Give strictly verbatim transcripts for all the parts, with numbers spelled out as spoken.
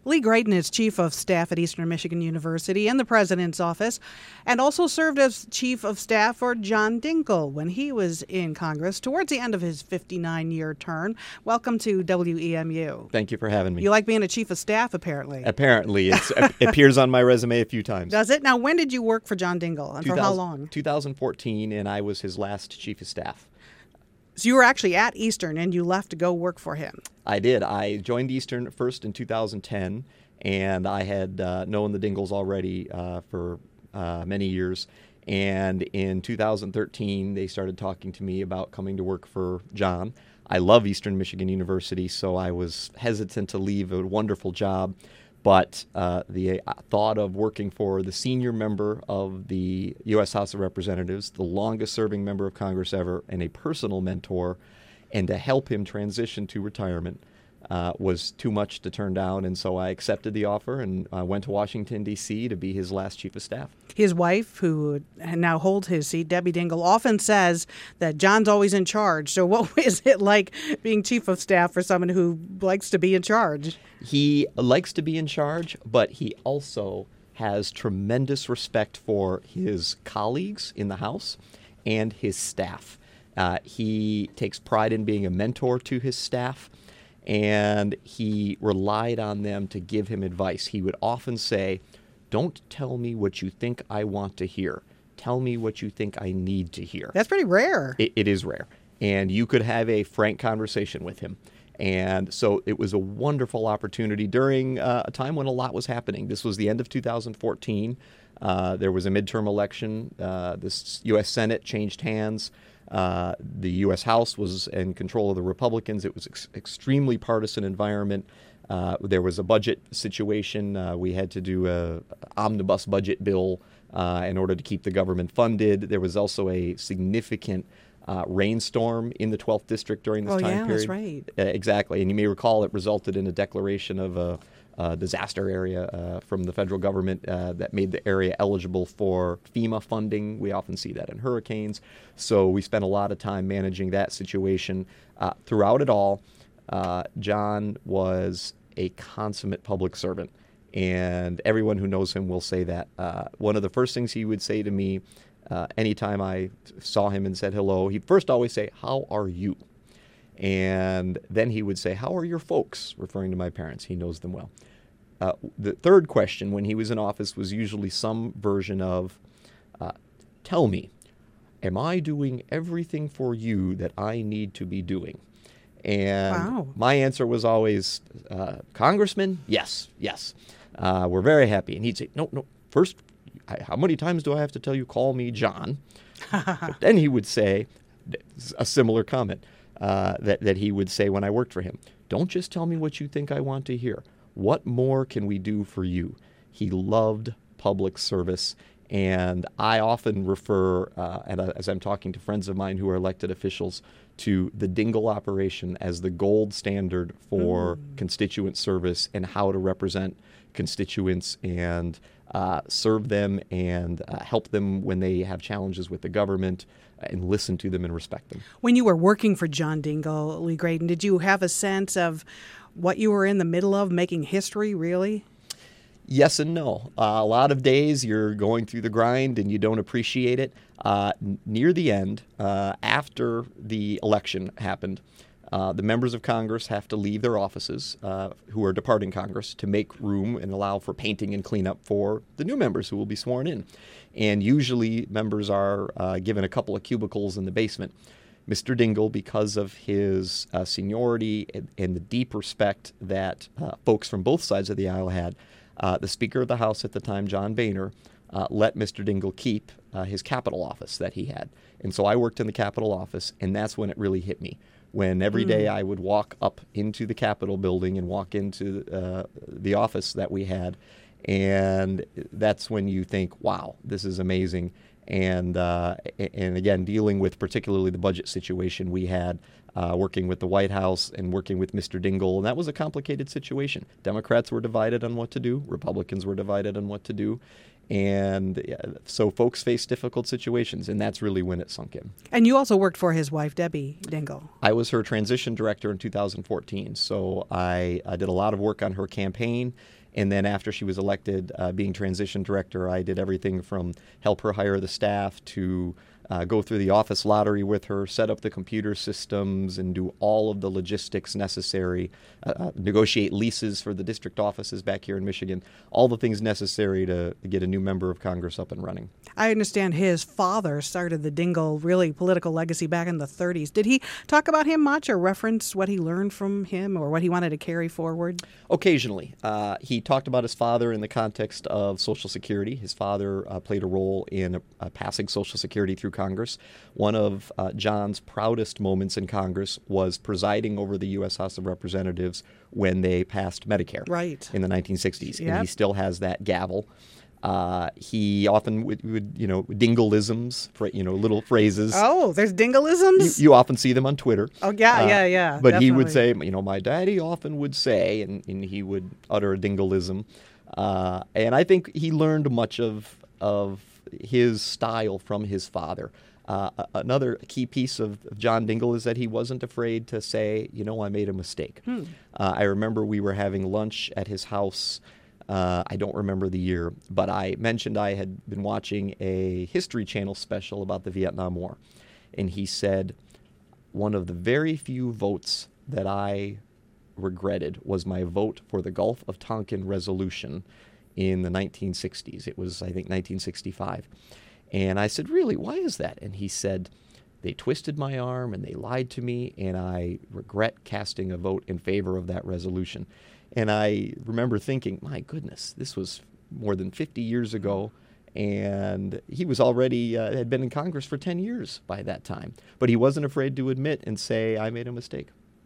Lee Graydon is Chief of Staff at Eastern Michigan University in the President's Office and also served as Chief of Staff for John Dingell when he was in Congress towards the end of his fifty-nine-year term. Welcome to W E M U. Thank you for having me. You like being a Chief of Staff, apparently. Apparently. It's, it appears on my resume a few times. Does it? Now, when did you work for John Dingell and for how long? two thousand fourteen, and I was his last Chief of Staff. So you were actually at Eastern and you left to go work for him. I did. I joined Eastern first in two thousand ten, and I had uh, known the Dingells already uh, for uh, many years. And in two thousand thirteen, they started talking to me about coming to work for John. I love Eastern Michigan University, so I was hesitant to leave a wonderful job. But uh, the thought of working for the senior member of the U S House of Representatives, the longest-serving member of Congress ever, and a personal mentor, and to help him transition to retirement uh, was too much to turn down. And so I accepted the offer and uh, went to Washington, D C to be his last Chief of Staff. His wife, who now holds his seat, Debbie Dingell, often says that John's always in charge. So what is it like being Chief of Staff for someone who likes to be in charge? He likes to be in charge, but he also has tremendous respect for his colleagues in the House and his staff. Uh, he takes pride in being a mentor to his staff, and he relied on them to give him advice. He would often say, "Don't tell me what you think I want to hear. Tell me what you think I need to hear." That's pretty rare. It, it is rare. And you could have a frank conversation with him. And so it was a wonderful opportunity during uh, a time when a lot was happening. This was the end of two thousand fourteen. Uh, there was a midterm election. Uh, the U S Senate changed hands. Uh, the U S House was in control of the Republicans. It was an ex- extremely partisan environment. Uh, there was a budget situation. Uh, we had to do a omnibus budget bill uh, in order to keep the government funded. There was also a significant uh, rainstorm in the twelfth District during this oh, time yeah, period. That's right. Uh, exactly. And you may recall it resulted in a declaration of a, a disaster area uh, from the federal government uh, that made the area eligible for FEMA funding. We often see that in hurricanes. So we spent a lot of time managing that situation. Uh, throughout it all, uh, John was a consummate public servant. And everyone who knows him will say that. Uh, one of the first things he would say to me uh, anytime I saw him and said hello, he'd first always say, "How are you?" And then he would say, "How are your folks?" referring to my parents. He knows them well. Uh, the third question when he was in office was usually some version of, uh, "Tell me, am I doing everything for you that I need to be doing?" And wow. my answer was always, uh, "Congressman, yes, yes. Uh, we're very happy." And he'd say, "No, no, first, I, how many times do I have to tell you, call me John?" But then he would say a similar comment uh, that, that he would say when I worked for him. "Don't just tell me what you think I want to hear. What more can we do for you?" He loved public service. And I often refer, uh, and as I'm talking to friends of mine who are elected officials, to the Dingell operation as the gold standard for mm. constituent service and how to represent constituents and uh, serve them and uh, help them when they have challenges with the government and listen to them and respect them. When you were working for John Dingell, Lee Graydon, did you have a sense of what you were in the middle of, making history, really? Yes and no. Uh, a lot of days you're going through the grind and you don't appreciate it. Uh, n- near the end, uh, after the election happened, uh, the members of Congress have to leave their offices uh, who are departing Congress to make room and allow for painting and cleanup for the new members who will be sworn in. And usually members are uh, given a couple of cubicles in the basement. Mister Dingell, because of his uh, seniority and, and the deep respect that uh, folks from both sides of the aisle had, Uh, the Speaker of the House at the time, John Boehner, uh, let Mister Dingell keep uh, his Capitol office that he had. And so I worked in the Capitol office, and that's when it really hit me. When every mm. day I would walk up into the Capitol building and walk into uh, the office that we had, and that's when you think, wow, this is amazing. And, uh, and again, dealing with particularly the budget situation we had, Uh, working with the White House and working with Mister Dingell, and that was a complicated situation. Democrats were divided on what to do. Republicans were divided on what to do. And yeah, so folks face difficult situations, and that's really when it sunk in. And you also worked for his wife, Debbie Dingell. I was her transition director in two thousand fourteen, so I, I did a lot of work on her campaign. And then after she was elected, uh, being transition director, I did everything from help her hire the staff to uh, go through the office lottery with her, set up the computer systems, and do all of the logistics necessary, uh, uh, negotiate leases for the district offices back here in Michigan, all the things necessary to get a new member of Congress up and running. I understand his father started the Dingell really political legacy back in the thirties. Did he talk about him much or reference what he learned from him or what he wanted to carry forward? Occasionally. Uh, he talked about his father in the context of Social Security. His father uh, played a role in uh, passing Social Security through Congress. One of uh, John's proudest moments in Congress was presiding over the U S House of Representatives when they passed Medicare right. in the nineteen sixties. Yep. And he still has that gavel. Uh, he often would, would, you know, Dingleisms, you know, little phrases. Oh, there's Dingleisms? You, you often see them on Twitter. Oh, yeah, uh, yeah, yeah. But definitely. he would say, you know, my daddy often would say, and, and he would utter a Dingleism. Uh, and I think he learned much of of his style from his father. Uh, another key piece of, of John Dingell is that he wasn't afraid to say, you know, I made a mistake. Hmm. Uh, I remember we were having lunch at his house. Uh, I don't remember the year, but I mentioned I had been watching a History Channel special about the Vietnam War. And he said, one of the very few votes that I regretted was my vote for the Gulf of Tonkin resolution in the nineteen sixties. It was, I think, nineteen sixty-five. And I said, really, why is that? And he said, they twisted my arm and they lied to me, and I regret casting a vote in favor of that resolution. And I remember thinking, my goodness, this was more than fifty years ago, and he was already, uh, had been in Congress for ten years by that time. But he wasn't afraid to admit and say, I made a mistake.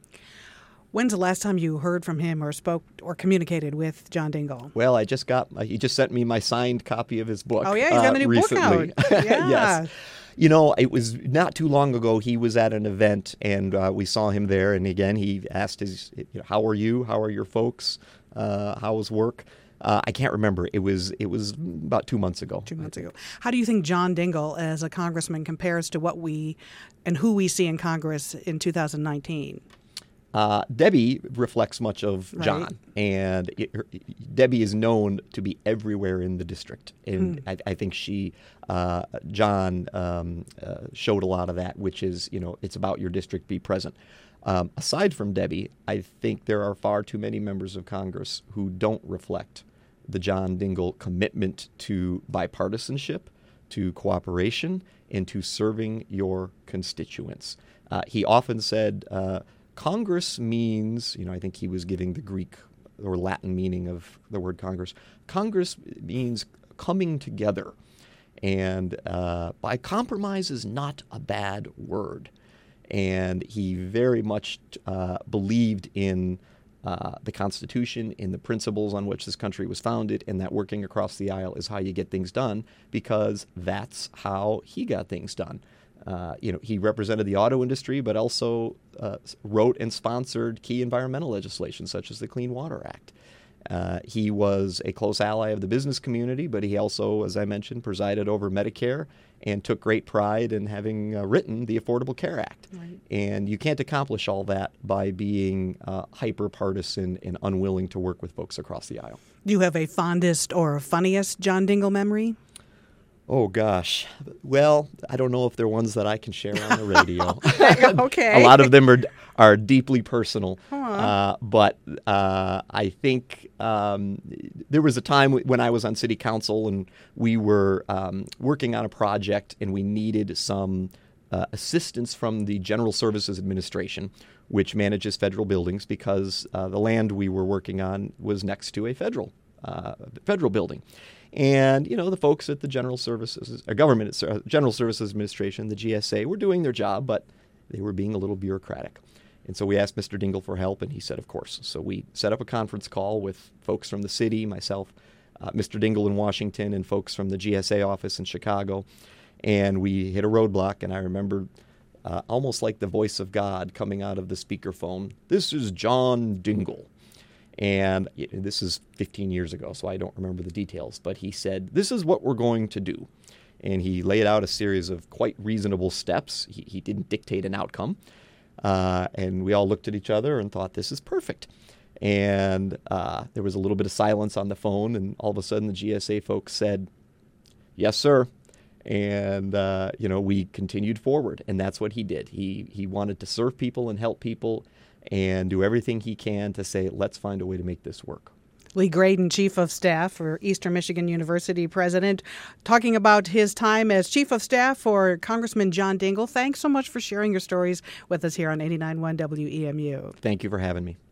When's the last time you heard from him or spoke or communicated with John Dingell? Well, I just got, he just sent me my signed copy of his book. Oh, yeah, he's got uh, a new recently. book out. Yeah. Yes. You know, it was not too long ago. He was at an event, and uh, we saw him there. And again, he asked his, you know, "How are you? How are your folks? Uh, how was work?" Uh, I can't remember. It was it was about two months ago. Two months ago. How do you think John Dingell, as a congressman, compares to what we and who we see in Congress in two thousand nineteen? Uh, Debbie reflects much of John, right. and it, her, Debbie is known to be everywhere in the district, and mm. I, I think she, uh, John, um, uh, showed a lot of that, which is, you know, it's about your district, be present. Um, aside from Debbie, I think there are far too many members of Congress who don't reflect the John Dingell commitment to bipartisanship, to cooperation, and to serving your constituents. Uh, he often said, uh, Congress means, you know, I think he was giving the Greek or Latin meaning of the word Congress. Congress means coming together. And uh, by compromise is not a bad word. And he very much uh, believed in uh, the Constitution, in the principles on which this country was founded, and that working across the aisle is how you get things done, because that's how he got things done. Uh, you know, he represented the auto industry, but also uh, wrote and sponsored key environmental legislation, such as the Clean Water Act. Uh, he was a close ally of the business community, but he also, as I mentioned, presided over Medicare and took great pride in having uh, written the Affordable Care Act. Right. And you can't accomplish all that by being uh, hyper-partisan and unwilling to work with folks across the aisle. Do you have a fondest or funniest John Dingell memory? Oh, gosh. Well, I don't know if they're ones that I can share on the radio. Okay. A lot of them are are deeply personal. Uh, but uh, I think um, there was a time when I was on city council and we were um, working on a project and we needed some uh, assistance from the General Services Administration, which manages federal buildings, because uh, the land we were working on was next to a federal uh, federal building. And, you know, the folks at the General Services, uh, Government, uh, General Services Administration, the G S A, were doing their job, but they were being a little bureaucratic. And so we asked Mister Dingell for help, and he said, of course. So we set up a conference call with folks from the city, myself, uh, Mister Dingell in Washington, and folks from the G S A office in Chicago. And we hit a roadblock, and I remember uh, almost like the voice of God coming out of the speakerphone, "This is John Dingell." And this is fifteen years ago, so I don't remember the details. But he said, this is what we're going to do. And he laid out a series of quite reasonable steps. He, he didn't dictate an outcome. Uh, and we all looked at each other and thought, this is perfect. And uh, there was a little bit of silence on the phone. And all of a sudden, the G S A folks said, yes, sir. And, uh, you know, we continued forward. And that's what he did. He, he wanted to serve people and help people and do everything he can to say, let's find a way to make this work. Lee Graydon, Chief of Staff for Eastern Michigan University President, talking about his time as Chief of Staff for Congressman John Dingell. Thanks so much for sharing your stories with us here on eighty-nine point one W E M U. Thank you for having me.